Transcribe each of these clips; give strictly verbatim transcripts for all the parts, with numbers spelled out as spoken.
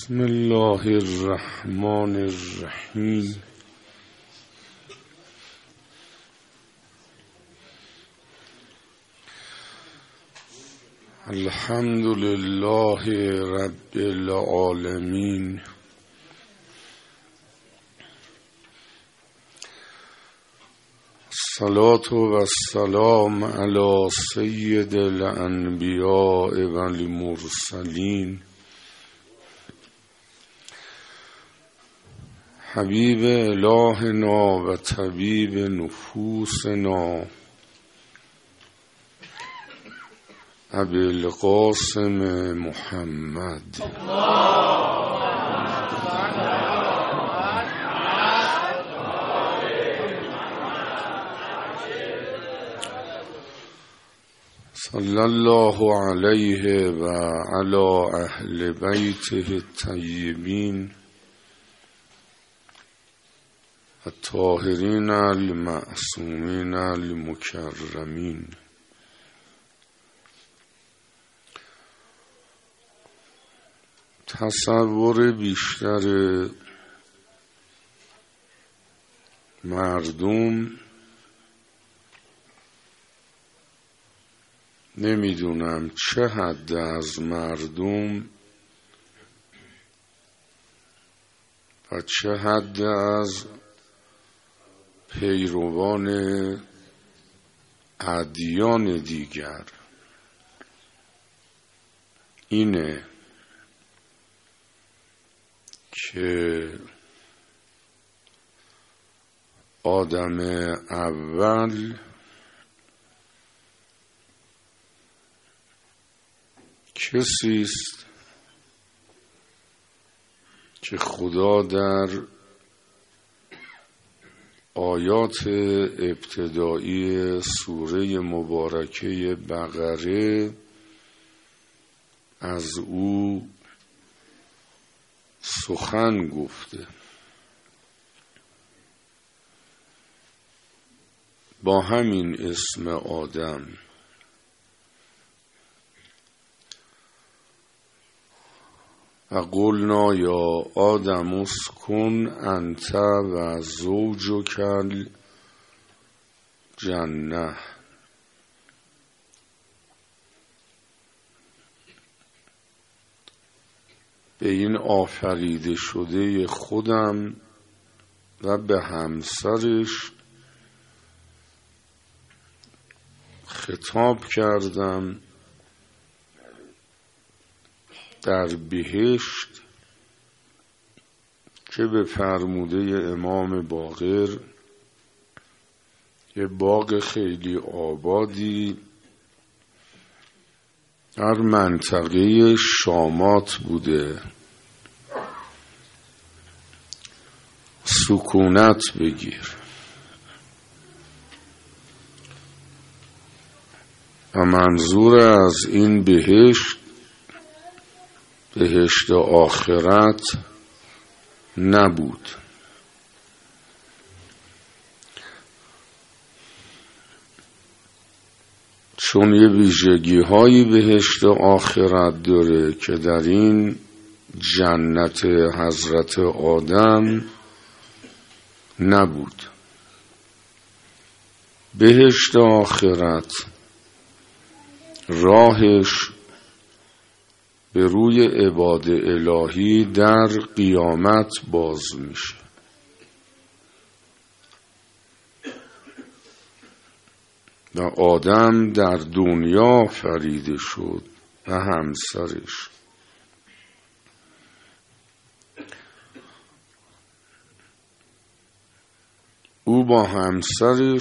بسم الله الرحمن الرحیم. الحمد لله رب العالمین. الصلاة و السلام علی سید الانبیاء و المرسلین حبیب الهنا و طبیب نفوسنا ابی القاسم محمد صلی الله علیه و علی اهل بیته الطیبین الطاهرین المعصومین المکرمین. تصور بیشتر مردم نمیدونم چه حد از مردم و چه حد از پیروان ادیان دیگر اینه که آدم اول کسی است که خدا در آیات ابتدایی سوره مبارکه بقره از او سخن گفته. با همین اسم آدم و قلنا یا آدم اسکن انت و زوجک الجنة به این آفریده شده خودم و به همسرش خطاب کردم در بهشت که به فرموده امام باقر یه باغ خیلی آبادی در منطقه شامات بوده، سکونت بگیر. و منظور از این بهشت بهشت آخرت نبود، چون یه ویژگی هایی بهشت آخرت داره که در این جنت حضرت آدم نبود. بهشت آخرت راهش به روی عباد الهی در قیامت باز میشه. و آدم در دنیا فریده شد و همسرش. او با همسرش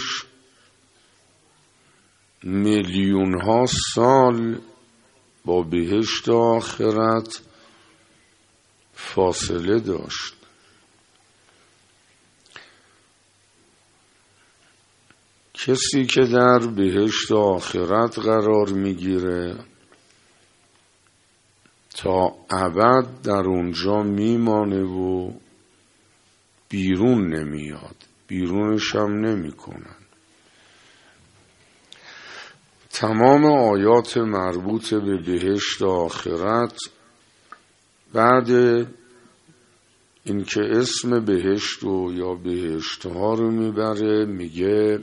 میلیون ها سال با بهشت آخرت فاصله داشت. کسی که در بهشت آخرت قرار میگیره تا ابد در اونجا میمانه و بیرون نمیاد، بیرونش هم نمی کنن. تمام آیات مربوط به بهشت آخرت بعد اینکه اسم بهشت و یا بهشت ها رو میبره میگه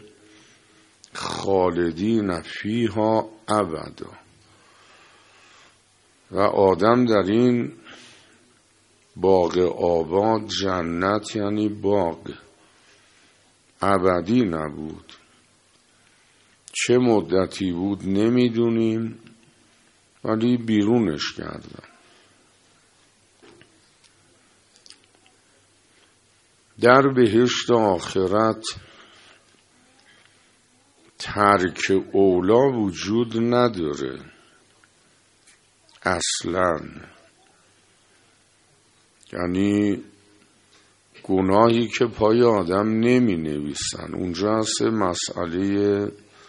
خالدین فیها ابدا. و آدم در این باغ آباد، جنت یعنی باغ، ابدی نبود. چه مدتی بود نمیدونیم، ولی بیرونش کردن. در بهشت آخرت ترک اولا وجود نداره اصلاً. یعنی گناهی که پای آدم نمی نویسن. اونجا هست مسئله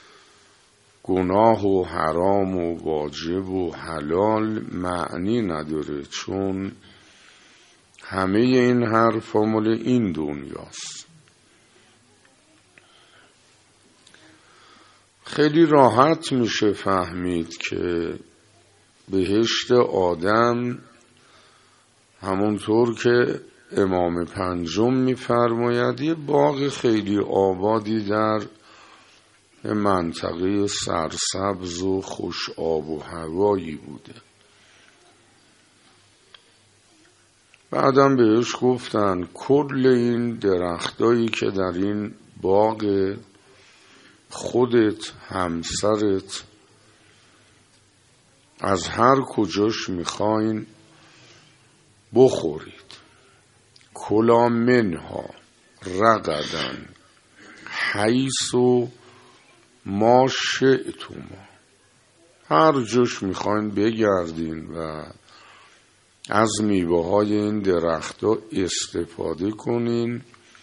گناه و حرام و واجب و حلال معنی نداره، چون همه این حرف مال این دنیاست. خیلی راحت میشه فهمید که بهشت آدم همونطور که امام پنجم میفرماید یه باغ خیلی آبادی در منطقه سرسبز و خوش آب و هوایی بوده. بعدم بهش گفتن کل این درختایی که در این باغ خودت، همسرت، از هر کجاش میخواین بخورید. کلا منها رغدن حیث و ما شئتما. هر جوش میخواین بگردین و از میوه های این درخت‌ها استفاده کنین.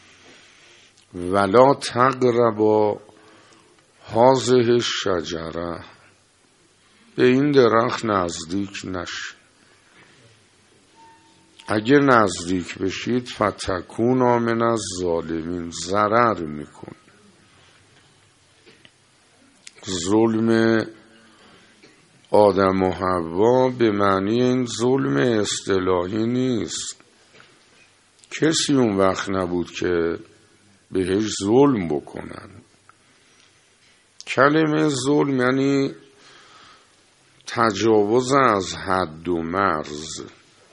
ولا تقربا هذه الشجره، به این درخت نزدیک نشین. اگه نزدیک بشید فتکونا من الظالمین، ضرر میکن. ظلم آدم و حوا به معنی این ظلم اصطلاحی نیست. کسی اون وقت نبود که بهش ظلم بکنن. کلمه ظلم یعنی تجاوز از حد و مرز.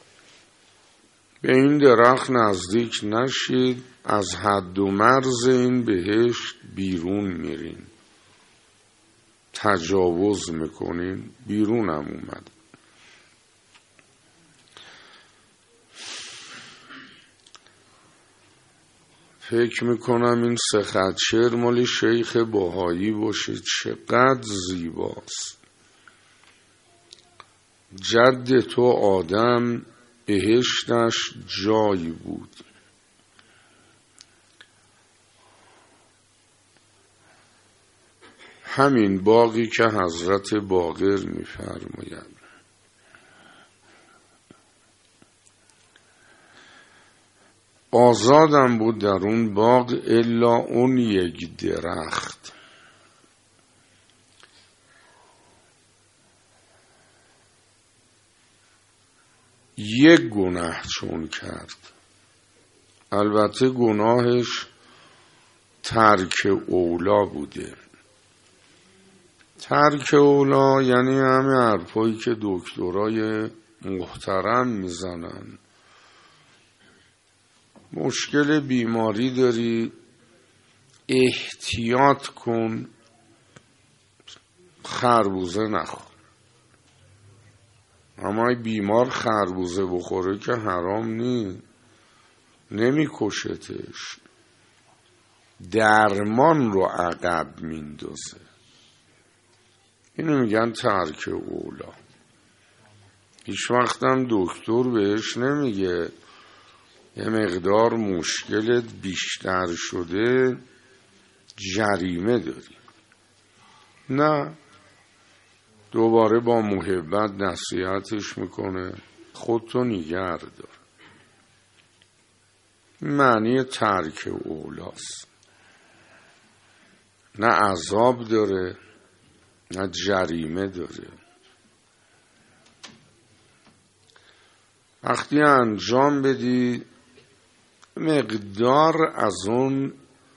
به این درخت نزدیک نشید، از حد و مرز این بهشت بیرون میرین، تجاوز میکنین. بیرون هم اومد. فکر میکنم این سه خط شعر مال شیخ بهایی باشه. چقدر زیباست. جد تو آدم بهشتش جایی بود، همین باغی که حضرت باقر می‌فرماید. آزادم بود در اون باغ الا اون یک درخت. یک گناه چون کرد، البته گناهش ترک اولا بوده. ترک اولا یعنی همه حرفایی که دکترای محترم میزنن. مشکل بیماری داری، احتیاط کن، خربوزه نخور. اما بیمار خربوزه بخوره که حرام نی، نمی کشتش، درمان رو عقب میندازه. اینو میگن ترک اولا. هیچ وقتم دکتر بهش نمیگه یه مقدار مشکلت بیشتر شده جریمه داری. نه، دوباره با محبت نصیحتش میکنه خودتو نگه دار. معنی ترک اولاست. نه عذاب داره نه جریمه داره. وقتی انجام بدی مقدار از اون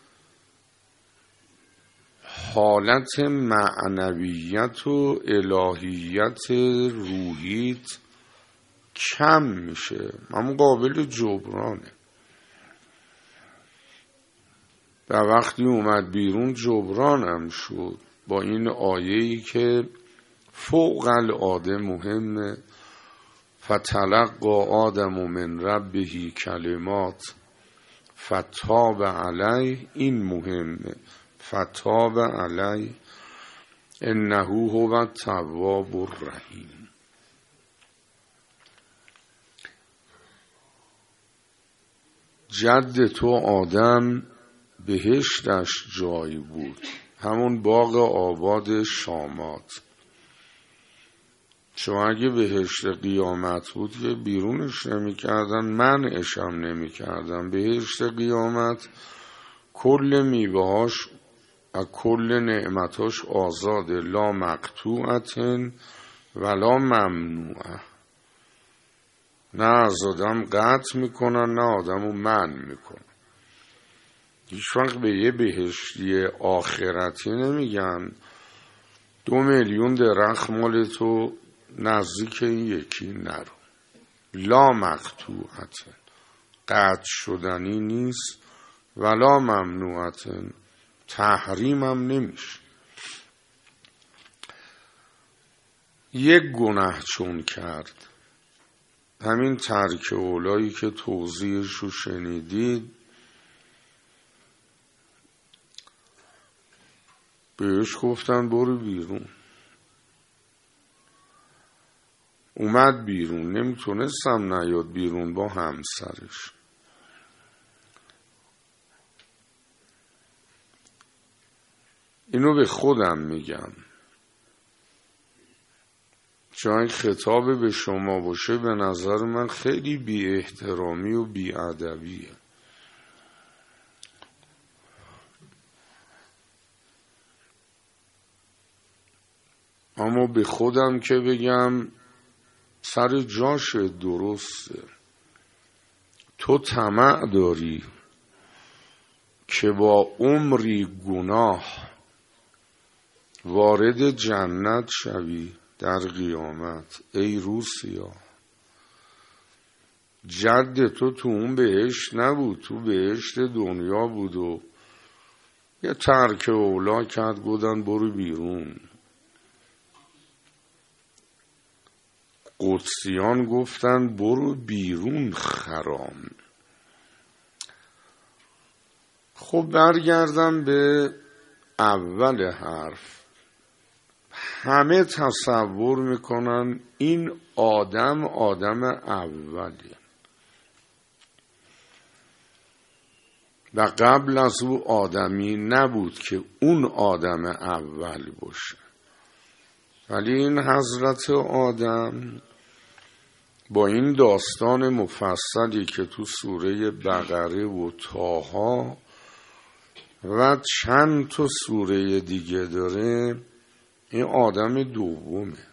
حالت معنویت و الهیت روحیت کم میشه، اما قابل جبرانه. و وقتی اومد بیرون جبرانم شد با این آیه‌ای که فوق العاده مهمه. فتلقی آدم من ربه کلمات فتاب علیه. این مهمه، فتاب علیه انه هو التواب الرحیم. جد تو آدم بهشتش جایی بود، همون باغ آباد شامات. چون اگه بهشت قیامت بود که بیرونش نمی کردن، منعش هم نمی کردن. بهشت قیامت کل میوهاش و کل نعمتاش آزاده، لا مقطوعتن ولا ممنوعه. نه از آدم قطع میکنن نه آدمو منع میکنن. هیچ وقت به یه بهشتی آخرتی نمیگن دو میلیون درخت مال تو نزدیک این یکی نرو. لا مقطوعتن، قطع شدنی نیست، ولا ممنوعتن، تحریم هم نمیشه. یک گناه چون کرد، همین ترک اولایی که توضیحش رو شنیدید، بهش گفتن برو بیرون. اومد بیرون، نمیتونستم نیاد بیرون با همسرش. اینو به خودم میگم، چون خطاب به شما باشه به نظر من خیلی بی احترامی و بی ادبیه. اما به خودم که بگم سر جاش درسته. تو طمع داری که با عمری گناه وارد جنت شوی در قیامت. ای روسیا، جد تو تو اون بهشت نبود، تو بهشت دنیا بود و یه ترک اولا کرد، گفتن برو بیرون. قدسیان گفتن برو بیرون خرام. خب برگردم به اول حرف. همه تصور میکنن این آدم آدم اولیه و قبل از او آدمی نبود که اون آدم اول باشه. ولی این حضرت آدم با این داستان مفصلی که تو سوره بقره و طه و چند تا سوره دیگه داره، این آدم دومه.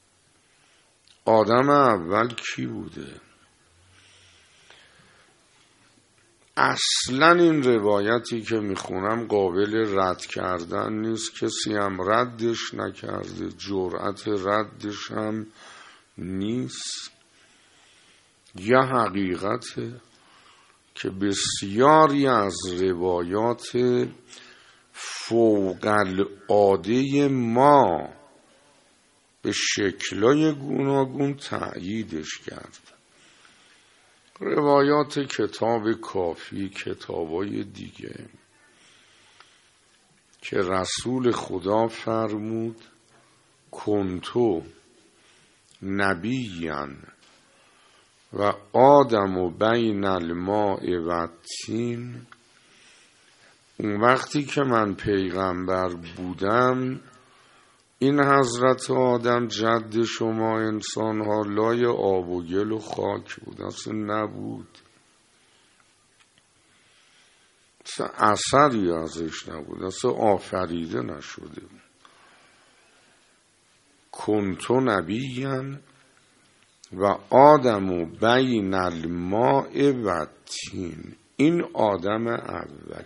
آدم اول کی بوده؟ اصلا این روایتی که میخونم قابل رد کردن نیست، کسی هم ردش نکرده، جرأت ردش هم نیست. یه حقیقته که بسیاری از روایات فوق العاده ما به شکلای گوناگون تأییدش کرد. روایات کتاب کافی، کتابای دیگه که رسول خدا فرمود کنتو نبیاً و آدم و بین الماء و الطین. اون وقتی که من پیغمبر بودم، این حضرت آدم جد شما انسان ها لای آب و گل و خاک بود، اصلا نبود، اصلا اثری ازش نبود، اصلا آفریده نشده بود. کنتو نبیاً و آدم بین الماء و تین. این آدم اولی،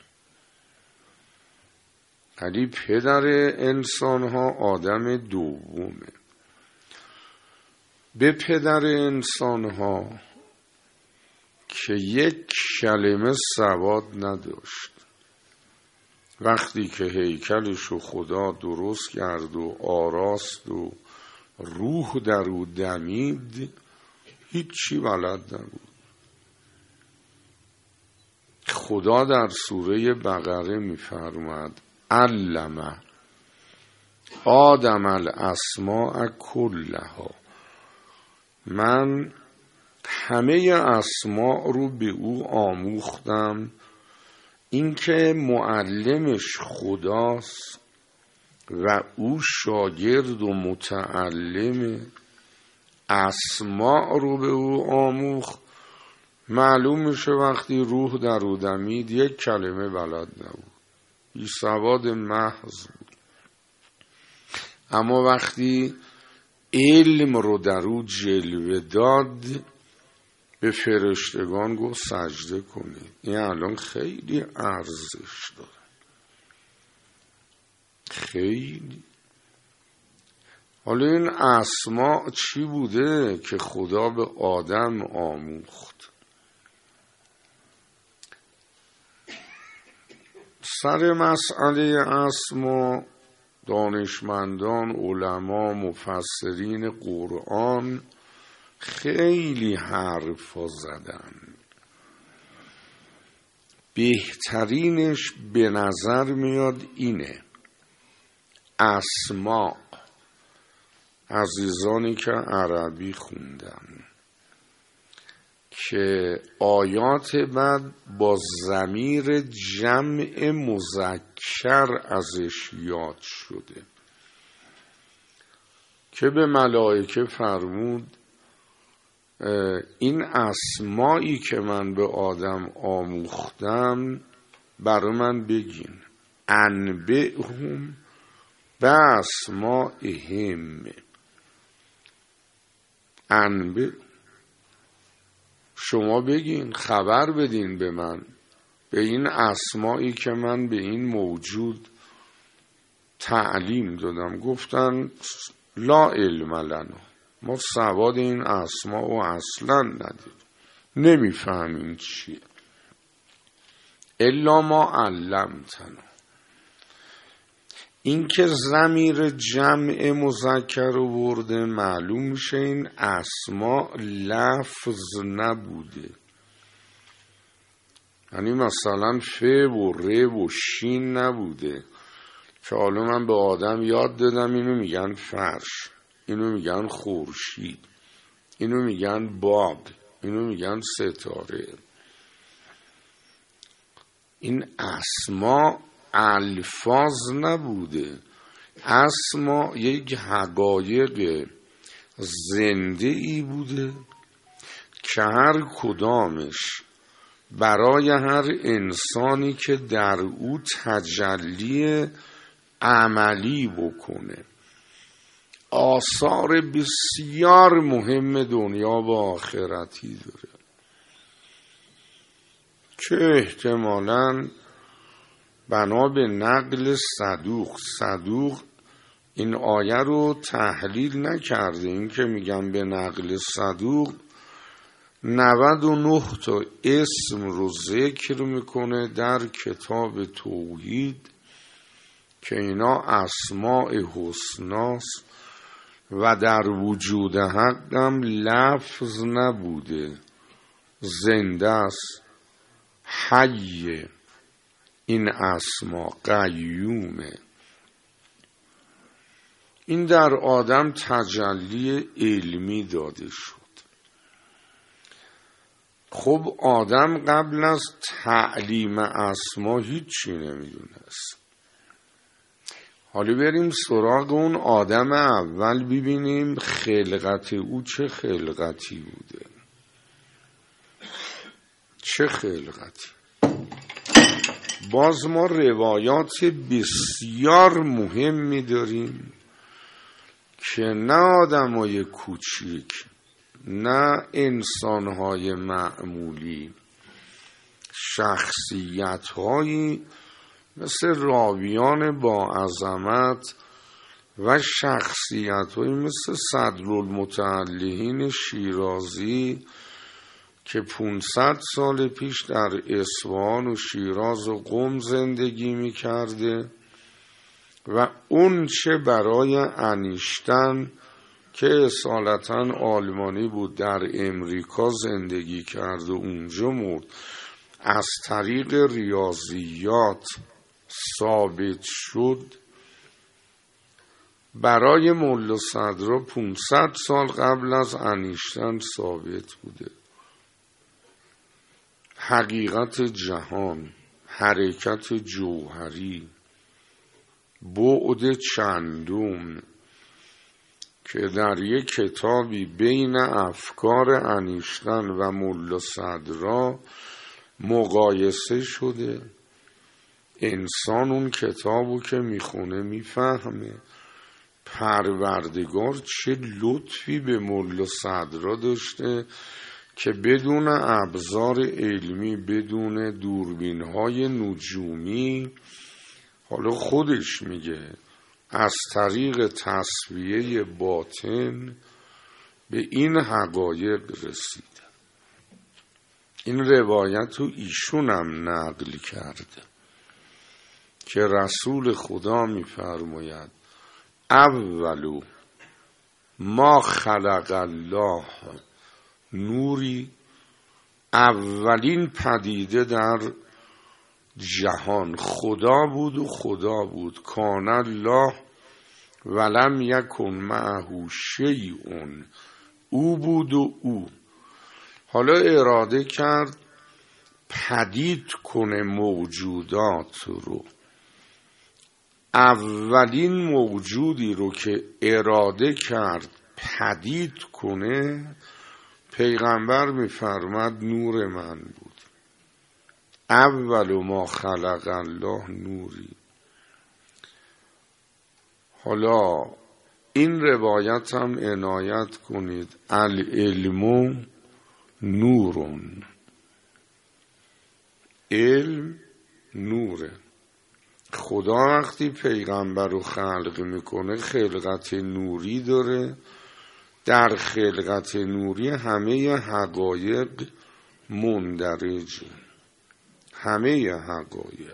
یعنی پدر انسان ها آدم دومه. به پدر انسان ها که یک کلمه سواد نداشت، وقتی که هیکلشو خدا درست کرد و آراست و روح در او دمید، هیچی بلد نبود. خدا در سوره بقره می‌فرماید علم آدم الاسماء کلها، من همه اسماء رو به او آموختم. این که معلمش خداست و او شاگرد و متعلم، اسماء رو به او آموخت، معلوم میشه وقتی روح در او دمید یک کلمه بلد نبود، بی سواد محض بود. اما وقتی علم رو در او جلوه داد، به فرشتگان گفت سجده کنید. این الان خیلی ارزش داره، خیلی. حالا این اسماء چی بوده که خدا به آدم آموخت؟ سر مسئله اسماء دانشمندان، علما، مفسرین قرآن خیلی حرفا زدن. بهترینش به نظر میاد اینه: اسماء، عزیزانی که عربی خوندن، که آیات بعد با ضمیر جمع مذکر ازش یاد شده، که به ملائکه فرمود این اسمایی که من به آدم آموختم برای من بگین، انبئهم باسمائهم. انبئ، شما بگین، خبر بدین به من به این اسمایی که من به این موجود تعلیم دادم. گفتن لا علم لنا، ما سواد این اسما و اصلا نداریم، نمیفهمیم چیه. الا ما علمتنا. این که ضمیر جمع مذکر رو برده، معلوم میشه این اسما لفظ نبوده. یعنی مثلا ف و ر و شین نبوده که حالا من به آدم یاد دادم اینو میگن فرش، اینو میگن خورشید، اینو میگن باد، اینو میگن ستاره. این اسما الفاظ نبوده، اسما یک حقایق زنده ای بوده که هر کدامش برای هر انسانی که در او تجلی عملی بکنه آثار بسیار مهم دنیا و آخرتی داره، که احتمالاً بنا به نقل صدوق صدوق این آیه رو تحلیل نکرده. این که میگم به نقل صدوق، نود و نه تا اسم رو ذکر میکنه در کتاب توحید که اینا اسماء حسناست و در وجود حقم لفظ نبوده، زنده است، حیه. این اسما قیومه. این در آدم تجلی علمی داده شد. خب آدم قبل از تعلیم اسما هیچی نمیدونست. حالا بریم سراغ اون آدم اول، ببینیم خلقت او چه خلقتی بوده. چه خلقتی؟ باز ما روایات بسیار مهمی داریم که نه آدمای کوچیک، نه انسانهای معمولی، شخصیتهایی مثل راویان با عظمت و شخصیتهایی مثل صدرالمتعلهین شیرازی که پونصد سال پیش در اصفهان و شیراز و قم زندگی می کرده و اون چه برای انیشتن که اصالتاً آلمانی بود در امریکا زندگی کرد و اونجا مرد، از طریق ریاضیات ثابت شد، برای ملا صدرا پونصد سال قبل از انیشتن ثابت بوده. حقیقت جهان، حرکت جوهری، بعد چندم که در یک کتابی بین افکار انیشتن و ملا صدرا مقایسه شده. انسان اون کتابو که میخونه میفهمه پروردگار چه لطفی به ملا صدرا داشته که بدون ابزار علمی، بدون دوربین‌های نجومی، حالا خودش میگه از طریق تصفیه باطن به این حقایق رسید. این روایت رو ایشون هم نقل کرده که رسول خدا میفرماید اولو ما خلق الله نوری، اولین پدیده در جهان خدا بود و خدا بود. کان الله ولم یکن معه شیء، او بود و او. حالا اراده کرد پدید کنه موجودات رو. اولین موجودی رو که اراده کرد پدید کنه، پیغمبر میفرماد نور من بود. اول ما خلق الله نوری. حالا این روایت هم عنایت کنید، العلم نورون، علم نوره. خدا وقتی پیغمبر رو خلق میکنه خلقت نوری داره، در خلقت نوری همه حقایق مندرجه، همه حقایق.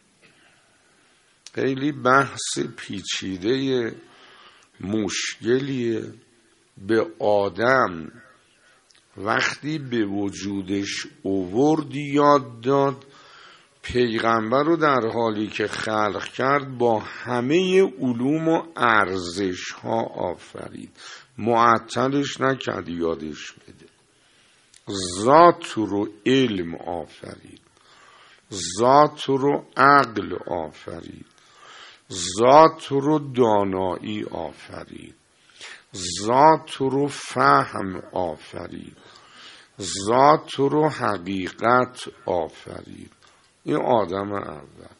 خیلی بحث پیچیده مشکلیه. به آدم وقتی به وجودش اوورد یاد داد، پیغمبر رو در حالی که خلق کرد با همه علوم و ارزش ها آفرید، معطلش نکرد یادش بده. ذات رو علم آفرید، ذات رو عقل آفرید، ذات رو دانایی آفرید، ذات رو فهم آفرید، ذات رو حقیقت آفرید. این آدم اول.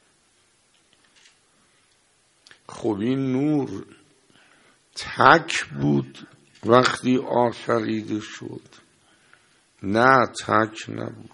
خب این نور تک بود وقتی آفریده شد؟ نه، تک نبود.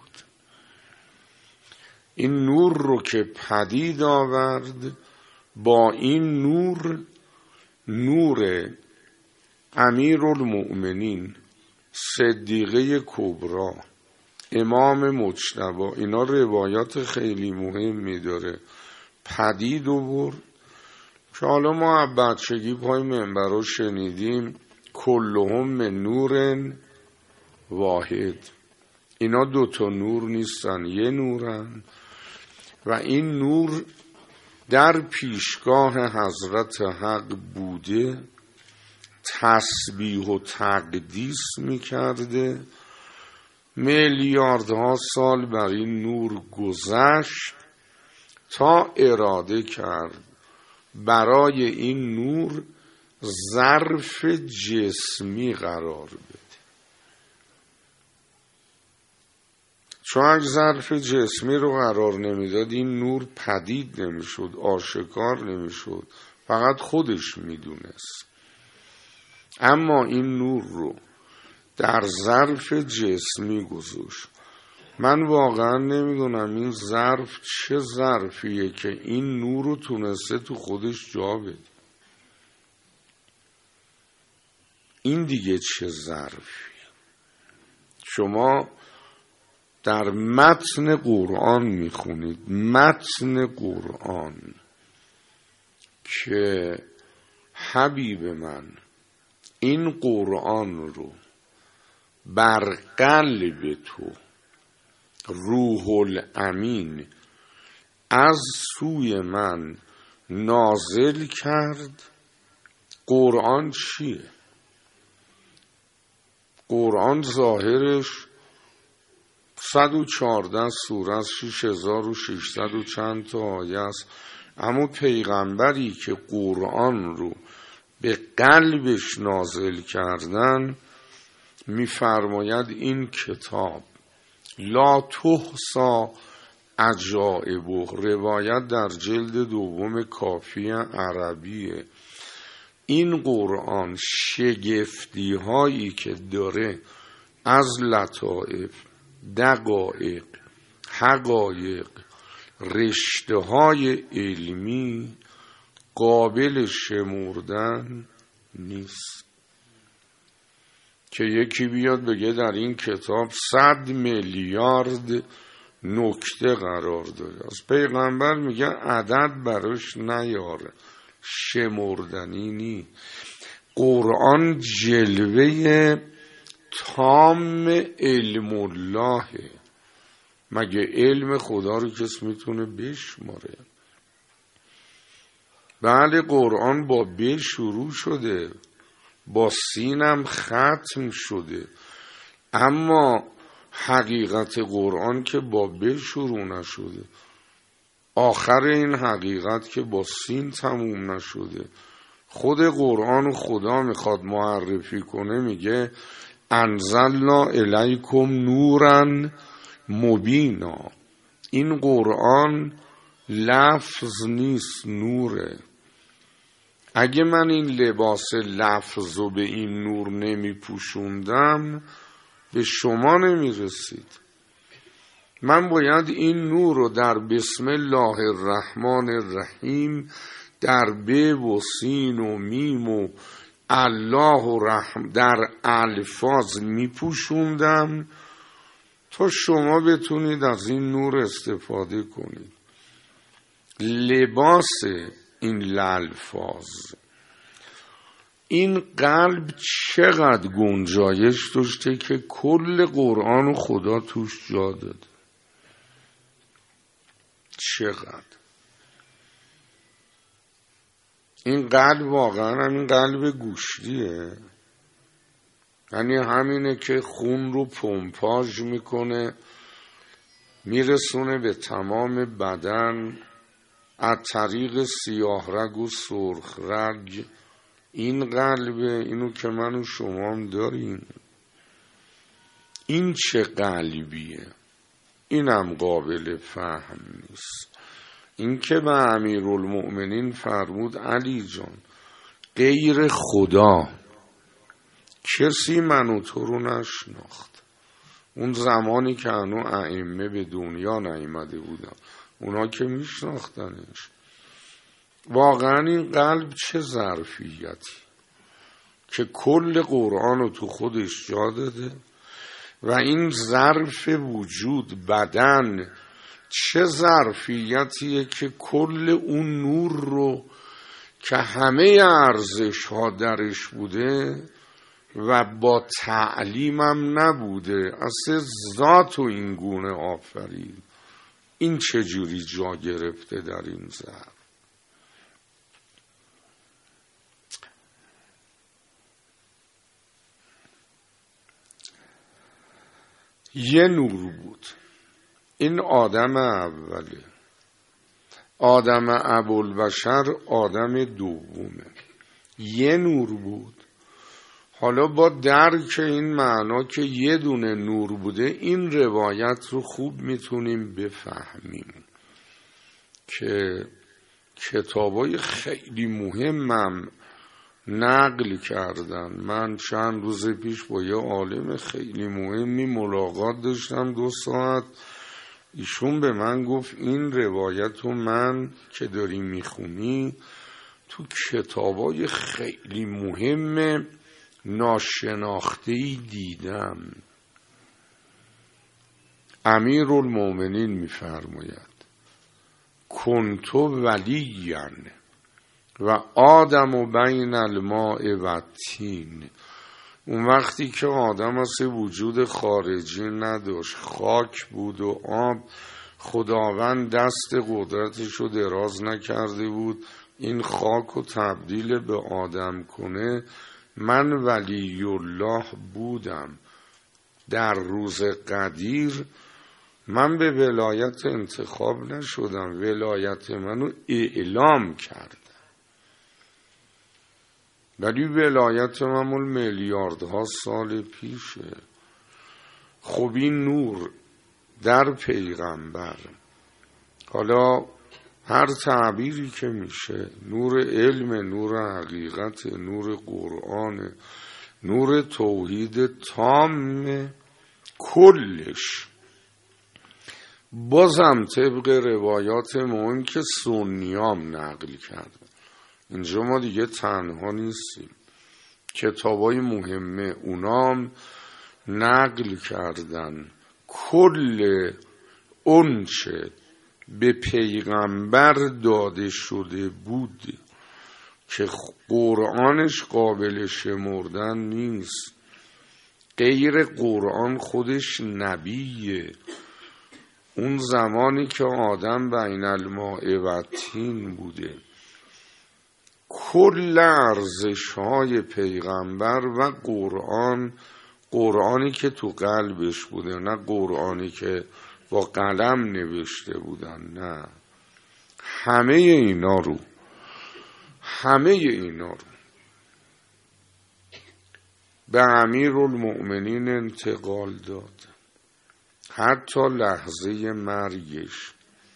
این نور رو که پدید آورد، با این نور، نور امیرالمؤمنین صدیقه کبری، امام مجتبی، اینا روایات خیلی مهمی داره، پدید آورد که حالا ما از بچگی پای منبرها شنیدیم کلهم من نور واحد. اینا دوتا نور نیستن، یه نورن و این نور در پیشگاه حضرت حق بوده، تسبیح و تقدیس میکرده. میلیاردها سال بر این نور گذشت تا اراده کرد برای این نور ظرف جسمی قرار بده. چون اگه ظرف جسمی رو قرار نمیداد این نور پدید نمیشد، آشکار نمیشد، فقط خودش میدونست. اما این نور رو در ظرف جسمی گذاشت. من واقعا نمیدونم این ظرف چه ظرفیه که این نور رو تونسته تو خودش جا بده. این دیگه چه ظرفیه؟ شما در متن قرآن میخونید، متن قرآن، که حبیب من این قرآن رو بر قلب تو روح الامین از سوی من نازل کرد. قرآن چیه؟ قرآن ظاهرش صد و چهارده سوره است، شش هزار و ششصد و چند تا آیه است. اما پیغمبری که قرآن رو به قلبش نازل کردن میفرماید این کتاب لا تحصا عجائبه، روایت در جلد دوم کافی عربیه. این قرآن شگفتی هایی که داره از لطائف، دقایق، حقایق، رشته های علمی قابل شمردن نیست که یکی بیاد بگه در این کتاب صد میلیارد نکته قرار داره. از پیغمبر میگه عدد براش نیاره، شمردنی نی. قرآن جلوه تام علم اللهه. مگه علم خدا رو کس میتونه بشماره؟ بله قرآن با ب شروع شده، با سینم ختم شده، اما حقیقت قرآن که با ب شروع نشده، آخر این حقیقت که با سین تموم نشده. خود قرآن و خدا میخواد معرفی کنه، میگه انزلنا الیکم نورا مبینا. این قرآن لفظ نیست، نوره. اگه من این لباس لفظ رو به این نور نمی پوشوندم به شما نمی رسید. من باید این نور رو در بسم الله الرحمن الرحیم در ب و سین و میم و الله و رحم در الفاظ می پوشوندم تا شما بتونید از این نور استفاده کنید. لباس این لالفاظ، این قلب چقدر گنجایش داشته که کل قرآن و خدا توش جا داده. چقدر این قلب واقعا همین قلب گوشتیه، یعنی همینه که خون رو پمپاژ میکنه میرسونه به تمام بدن از طریق سیاه رگ و سرخ رگ. این قلبه، اینو که من و شما هم داریم. این چه قلبیه؟ اینم قابل فهم نیست. این که به امیرالمؤمنین فرمود علی جان غیر خدا کسی منو تو رو نشناخت. اون زمانی که انو ائمه به دنیا نیامده بودن اونا که میشناختنش. واقعا این قلب چه ظرفیتی که کل قرآن رو تو خودش جا داده و این ظرف وجود بدن چه ظرفیتیه که کل اون نور رو که همه ارزش ها درش بوده و با تعلیمم نبوده، اصلا ذات و این گونه آفرید. این چجوری جا گرفته در این ظرف؟ یه نور بود. این آدم اوله، آدم ابوالبشر آدم دومه. یه نور بود. حالا با درک این معنا که یه دونه نور بوده این روایت رو خوب میتونیم بفهمیم که کتابای خیلی مهمم نقل کردن. من چند روز پیش با یه عالم خیلی مهمی ملاقات داشتم، دو ساعت. ایشون به من گفت این روایت رو من که داری میخونی تو کتابای خیلی مهم ناشناخته‌ای دیدم. امیرالمومنین میفرماید کنتو ولیاً و آدم و بین الماء و الطین. اون وقتی که آدم اصلا وجود خارجی نداشت، خاک بود و آب، خداوند دست قدرتش رو دراز نکرده بود این خاک رو تبدیل به آدم کنه. من ولی الله بودم. در روز قدیر من به ولایت انتخاب نشدم، ولایت منو اعلام کردم، ولی ولایت من مال میلیاردها سال پیشه. خب این نور در پیغمبر، حالا هر تعبیری که میشه، نور علم، نور حقیقت، نور قرآن، نور توحید تام کلش، بازم طبق روایات مهم که سنیام نقل کردن. اینجا ما دیگه تنها نیستیم، کتابای مهمه اونام نقل کردن کل اونچه به پیغمبر داده شده بود که قرآنش قابل شمردن نیست. غیر قرآن خودش نبیه. اون زمانی که آدم بین الماء و الطین بوده، کل ارزش های پیغمبر و قرآن، قرآنی که تو قلبش بوده، نه قرآنی که با قلم نوشته بودن، نه، همه اینا رو همه اینا رو به امیرالمؤمنین انتقال داد. حتی لحظه مرگش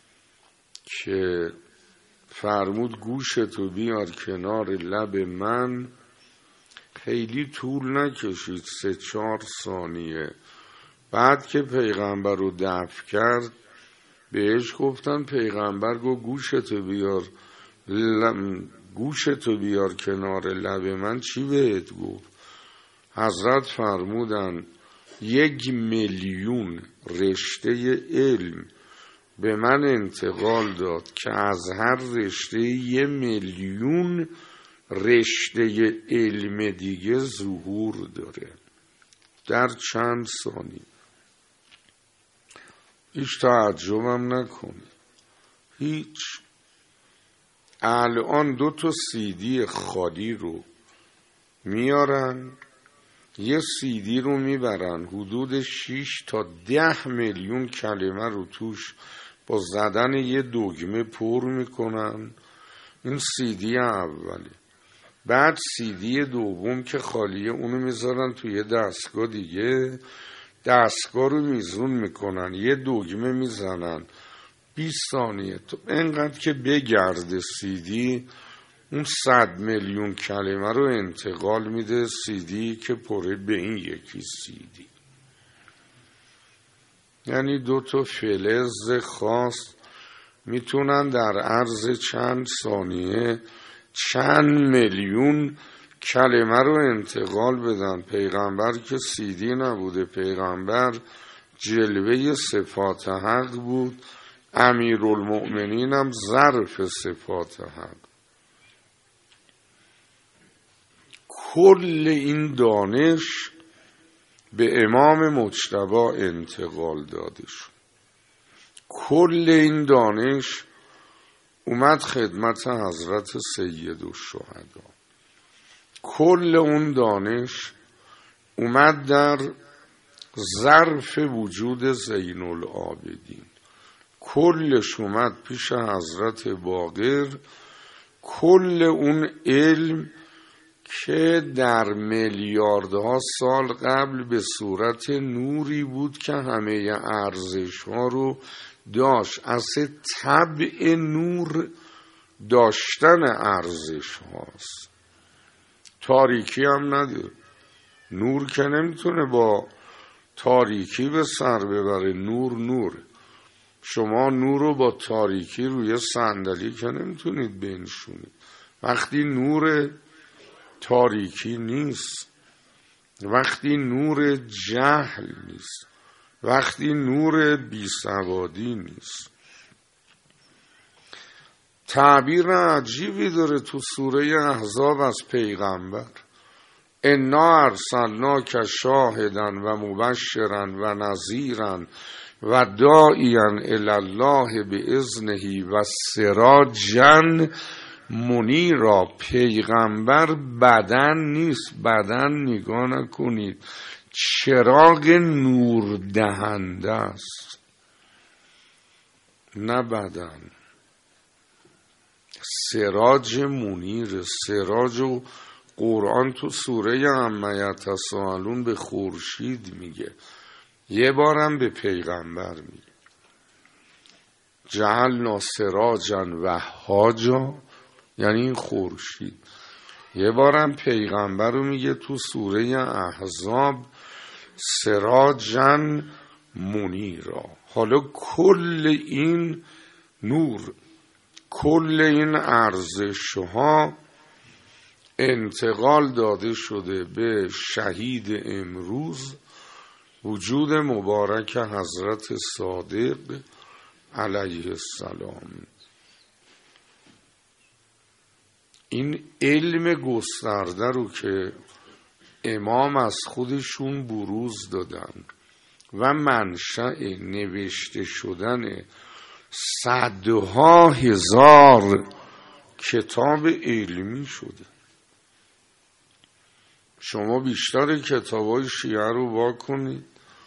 که فرمود گوشتو بیار کنار لب من، خیلی طول نکشید، سه چهار ثانیه بعد که پیغمبر رو دفن کرد بهش گفتن پیغمبر گو گوشتو بیار لب... گوشتو بیار کنار لب من، چی بهت گفت؟ حضرت فرمودن یک میلیون رشته علم به من انتقال داد که از هر رشته یه میلیون رشته علم دیگه ظهور داره در چند ثانیه. هیچ تعجبم نکنی، هیچ. الان دو تا سیدی خالی رو میارن، یه سیدی رو میبرن حدود شیش تا ده میلیون کلمه رو توش با زدن یه دگمه پر میکنن. این سیدی اوله. بعد سیدی دوم که خالیه اونو میذارن توی دستگاه دیگه، دستگاه رو میزون میکنن، یه دگمه میزنن، بیست ثانیه تو اینقدر که بگرده سیدی، اون صد میلیون کلمه رو انتقال میده سیدی که پره به این یکی سیدی. یعنی دو تا فلز خاص میتونن در عرض چند ثانیه چند میلیون کلمه رو انتقال بدن. پیغمبر که سیدی نبوده، پیغمبر جلوه صفات حق بود، امیرالمؤمنین هم ظرف صفات حق. کل این دانش به امام مجتبی انتقال داده شد. کل این دانش اومد خدمت حضرت سید الشهدا. کل اون دانش اومد در ظرف وجود زین العابدین. کلش اومد پیش حضرت باقر. کل اون علم که در میلیاردها سال قبل به صورت نوری بود که همه ارزش ها رو داشت. اصل طبع نور داشتن ارزش هاست. تاریکی هم نداره. نور که نمیتونه با تاریکی به سر ببره. نور نور. شما نور رو با تاریکی روی صندلی که نمیتونید بنشونید. وقتی نور تاریکی نیست، وقتی نور جهل نیست، وقتی نور بیسوادی نیست. تعبیر عجیبی داره تو سوره احزاب از پیغمبر: انا ارسلناک شاهدا و مبشرا و نذیرا و داعیا الی الله باذنه و سراجا منیرا. پیغمبر بدن نیست، بدن نگاه نکنید، چراغ نور دهنده است، نه بدن. سراج منیر. سراج و قرآن تو سوره عما یتساءلون به خورشید میگه، یه بارم به پیغمبر میگه جعلنا سراجا وهاجا، یعنی این خورشید. یه بارم پیغمبر رو میگه تو سوره احزاب سراجا منیرا. حالا کل این نور، کل این ارزش‌ها انتقال داده شده به شهید امروز، وجود مبارک حضرت صادق علیه السلام. این علم گسترده رو که امام از خودشون بروز دادن و منشأ نوشته شدن صدها هزار کتاب علمی شده. شما بیشتر کتابای شیعه رو وا کنید،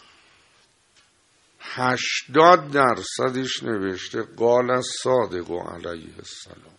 هشتاد درصدش نوشته قال الصادق علیه السلام،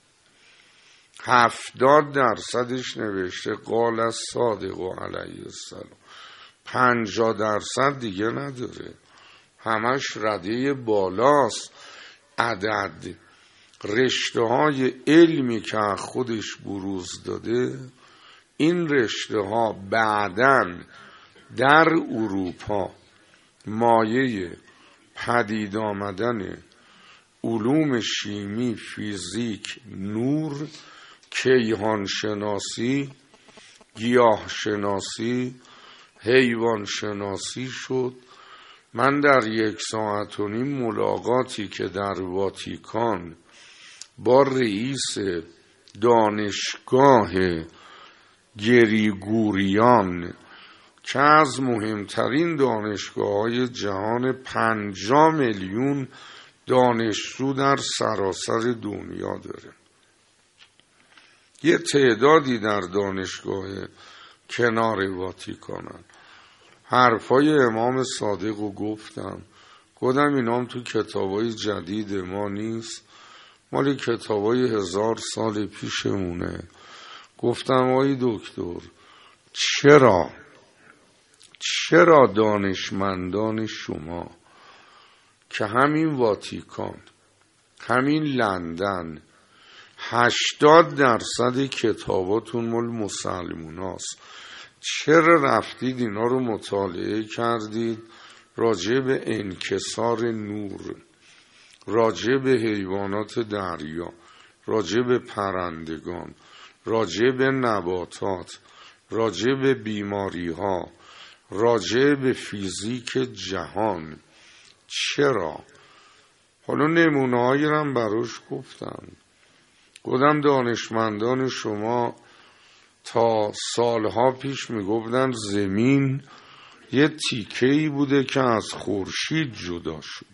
هفتاد درصدش نوشته قال الصادق علیه السلام، پنجاه درصد دیگه نداره، همش رده بالاست. عدد رشته های علمی که خودش بروز داده، این رشته ها بعداً در اروپا مایه پدید آمدن علوم شیمی، فیزیک، نور، کیهان شناسی، گیاه شناسی، حیوان شناسی شد. من در یک ساعت و نیم ملاقاتی که در واتیکان با رئیس دانشگاه گریگوریان که از مهمترین دانشگاه‌های جهان، پنجاه میلیون دانشجو در سراسر دنیا داره، یه تعدادی در دانشگاه کنار واتیکانن. حرفای امام صادق رو گفتم، گفتم اینام تو کتابای جدید ما نیست، مال کتابای هزار سال پیشمونه. گفتم آی دکتر، چرا چرا دانشمندان شما که همین واتیکان، همین لندن، هشتاد درصد کتاباتون مال مسلمون هاست، چرا رفتید اینا رو مطالعه کردید راجع به انکسار نور، راجع به حیوانات دریا، راجع به پرندگان، راجع به نباتات، راجع به بیماری ها، راجع به فیزیک جهان؟ چرا؟ حالا نمونه هایی رو هم براش گفتم. گفتم دانشمندان شما تا سالها پیش میگفتن زمین یه تیکه‌ای بوده که از خورشید جدا شده،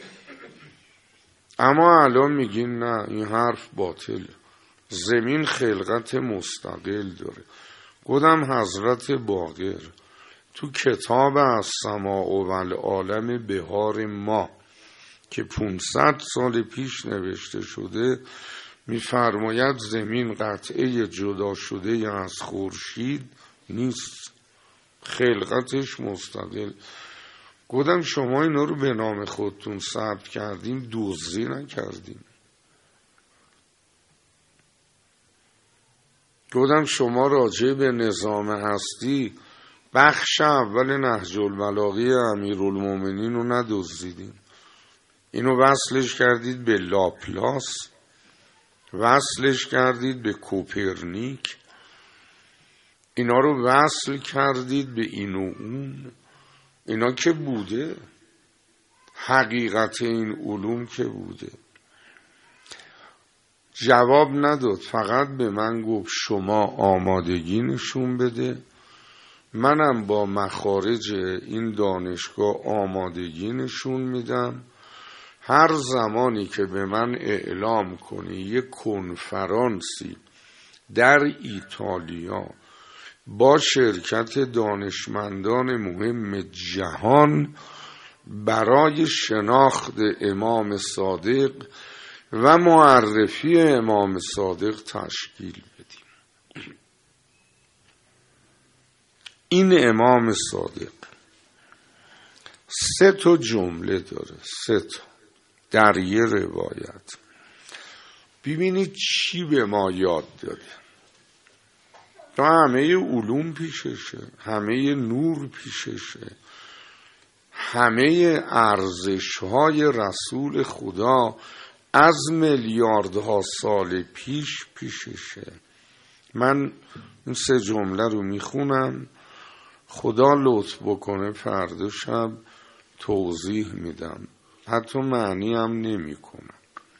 اما الان میگین نه، این حرف باطل، زمین خلقت مستقل داره. گفتم حضرت باقر تو کتاب از سماع و العالم بهار ما که پانصد سال پیش نوشته شده میفرماید زمین قطعه جدا شده از خورشید نیست، خلقتش مستقل. گفتم شما اینا رو به نام خودتون ثبت کردین، دزدی نکردین. گفتم شما راجع به نظام هستی بخش اول نهج البلاغه امیرالمومنین رو ندزدیدین، اینو وصلش کردید به لاپلاس، وصلش کردید به کوپرنیک، اینا رو وصل کردید به این و اون. اینا که بوده، حقیقت این علوم که بوده. جواب نداد، فقط به من گفت شما آمادگی نشون بده، منم با مخارج این دانشگاه آمادگی نشون میدم. هر زمانی که به من اعلام کنی یک کنفرانسی در ایتالیا با شرکت دانشمندان مهم جهان برای شناخت امام صادق و معرفی امام صادق تشکیل بدیم. این امام صادق سه تا جمله داره، سه تا در یه روایت. ببینید چی به ما یاد داده. تا همه علوم پیششه، همه نور پیششه، همه ارزش‌های رسول خدا از میلیاردها سال پیش پیششه. من این سه جمله رو میخونم، خدا لطف بکنه فردا شب توضیح میدم، حتی معنی هم نمی کنم.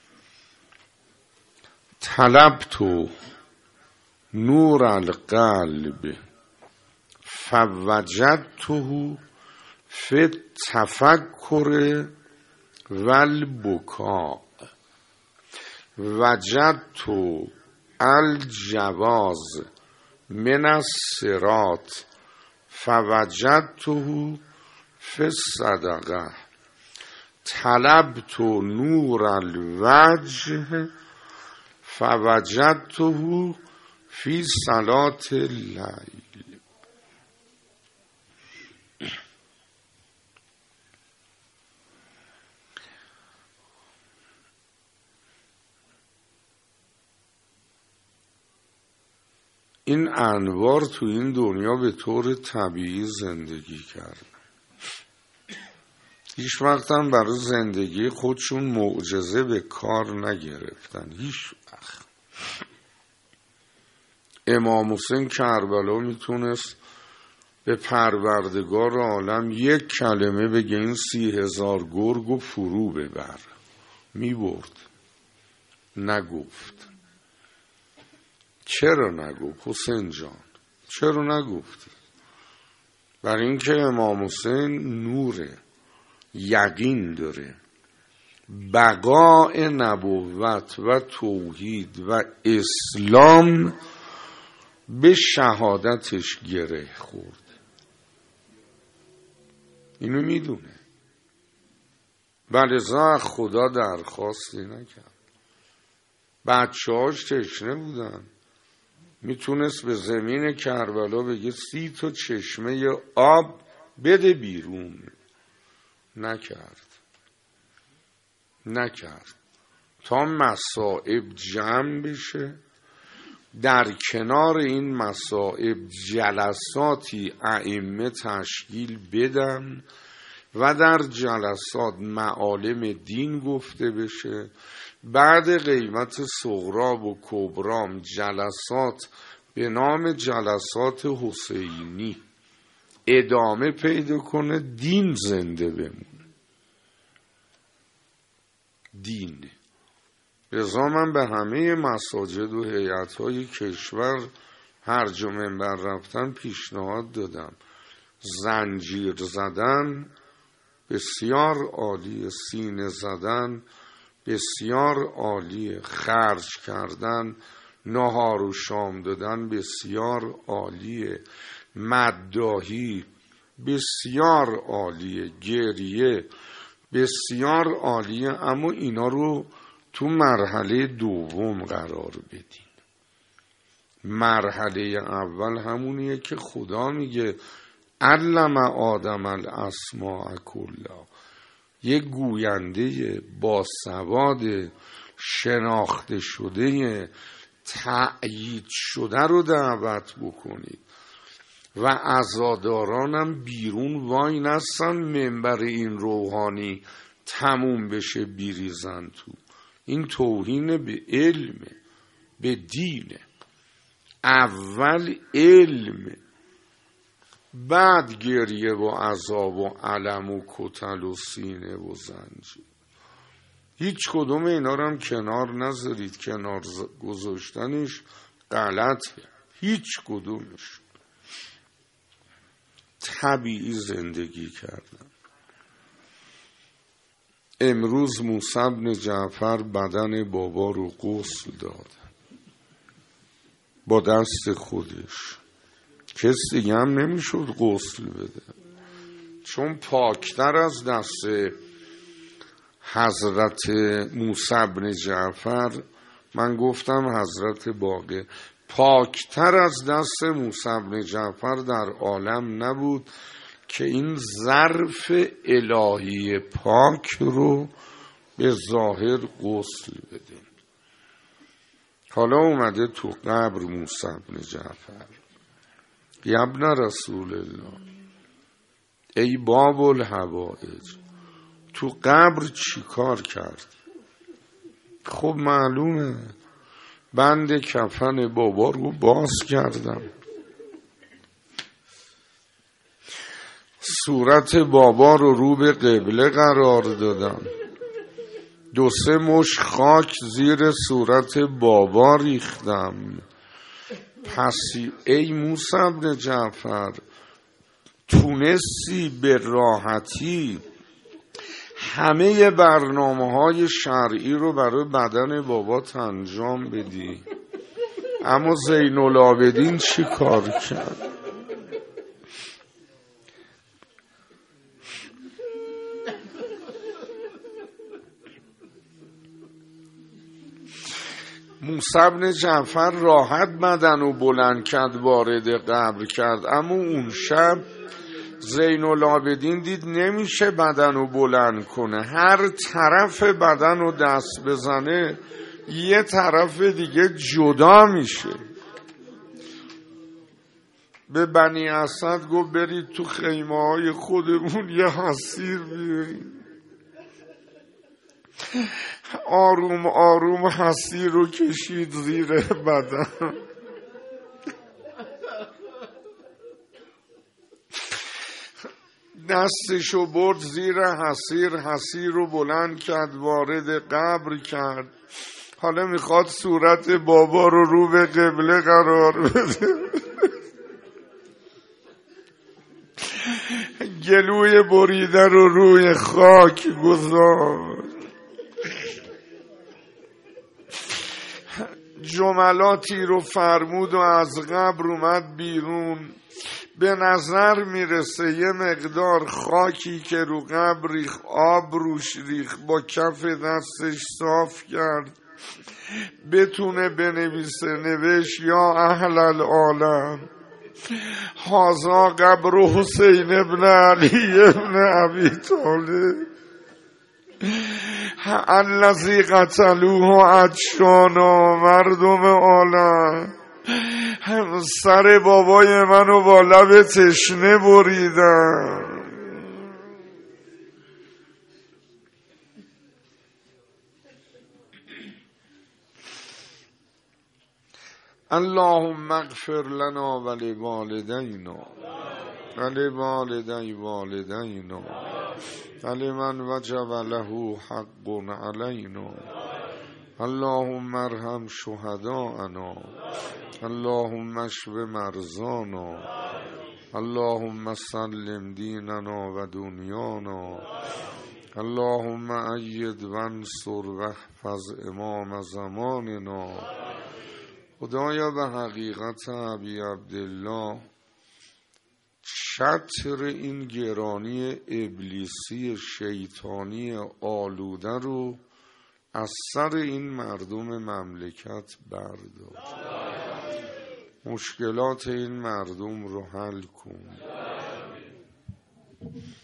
طلبت نور القلب فوجدته فی التفکر والبکاء وجدت الجواز من الصراط فوجدته فی الصدقه طلبت نور الوجه فوجدته فی صلاة اللیل. این انوار تو این دنیا به طور طبیعی زندگی کردن، هیچ وقت هم برای زندگی خودشون معجزه به کار نگرفتن، هیچ وقت. امام حسین کربلا میتونست به پروردگار عالم یک کلمه بگه این سی هزار گرگ و فرو ببر، میبرد، نگفت. چرا نگفت حسین جان؟ چرا نگفتی؟ برای اینکه امام حسین نوره، یقین داره، بقاء نبوت و توحید و اسلام به شهادتش گره خورد. اینو میدونه. بلذا خدا درخواستی نکرد. بچه هاش تشنه بودن، میتونست به زمین کربلا بگه سی تا چشمه آب بده بیرون، نکرد نکرد تا مصائب جمع بشه. در کنار این مصائب جلساتی ائمه تشکیل بدن و در جلسات معالم دین گفته بشه. بعد قیمت صغرا و کبرام جلسات به نام جلسات حسینی ادامه پیدا کنه، دین زنده بمونه. دین. لذا من به همه مساجد و هیئت‌های کشور هر جا منبر رفتن پیشنهاد دادم. زنجیر زدن بسیار عالیه، سینه زدن بسیار عالیه، خرج کردن، نهار و شام دادن بسیار عالیه، مداحی بسیار عالیه، گریه بسیار عالیه، اما اینا رو تو مرحله دوم قرار بدین. مرحله اول همونیه که خدا میگه علم آدم الاسماء کلها. یک گوینده با سواد شناخته شده تأیید شده رو دعوت بکنید و عزادارانم بیرون وای نستن منبر این روحانی تموم بشه بیریزن تو. این توهین به علم، به دینه. اول علم، بعد گریه و عذاب و علم و کتل و سینه و زنجیر. هیچ کدوم اینا رو هم کنار نذارید، کنار گذاشتنش غلطه. هیچ کدومش. طبیعی زندگی کردن. امروز موسی بن جعفر بدن بابا رو غسل داد با دست خودش. کس دیگه هم نمیشد غسل بده، چون پاکتر از دست حضرت موسی بن جعفر، من گفتم حضرت باقر، پاکتر از دست موسی بن جعفر در عالم نبود که این ظرف الهی پاک رو به ظاهر غسل بده. حالا اومده تو قبر موسی بن جعفر، ابن رسول الله، ای باب الحوائج، تو قبر چی کار کرد؟ خب معلومه، بند کفن بابا رو باز کردم، صورت بابا رو رو به قبله قرار دادم، دو سه مشت خاک زیر صورت بابا ریختم. پس ای موسی بن جعفر، تونستی به راحتی همه برنامه های شرعی رو برای بدن بابات انجام بدی، اما زین العابدین چی کار کرد؟ موسی بن جعفر راحت بدن رو بلند کرد، وارد قبر کرد، اما اون شب زین العابدین دید نمیشه بدن رو بلند کنه. هر طرف بدن رو دست بزنه یه طرف دیگه جدا میشه. به بنی اسد گفت برید تو خیمه های خودمون یه حصیر بیارید. آروم آروم حصیر رو کشید زیر بدن. دستشو برد زیر حصیر، حصیر رو بلند کرد، وارد قبر کرد. حالا میخواد صورت بابا رو رو به قبله قرار بده. گلوی بریده رو روی خاک گذاشت. جملاتی رو فرمود و از قبر اومد بیرون. به نظر میرسه یه مقدار خاکی که رو قبر ریخ، آب روش ریخ، با کف دستش صاف کرد بتونه بنویسه. نوشت یا اهل العالم هذا قبر حسین ابن علی ابن ابی طالب الذی قتلوه عطشانا. مردم عالم سر بابای منو با لب تشنه بریدن. اللهم اغفر لنا ولوالدینا ولوالدی والدینا ولمن وجب له حق علینا. اللهم ارحم شهداءنا، اللهم اشف مرضانا، اللهم سلم دیننا و دنیانا، اللهم اید وانصر واحفظ امام زماننا. خدایا به حقیقت ابی عبدالله شطر این گرانی ابلیسی شیطانی آلوده رو از سر این مردم مملکت بردار. مشکلات این مردم رو حل کن.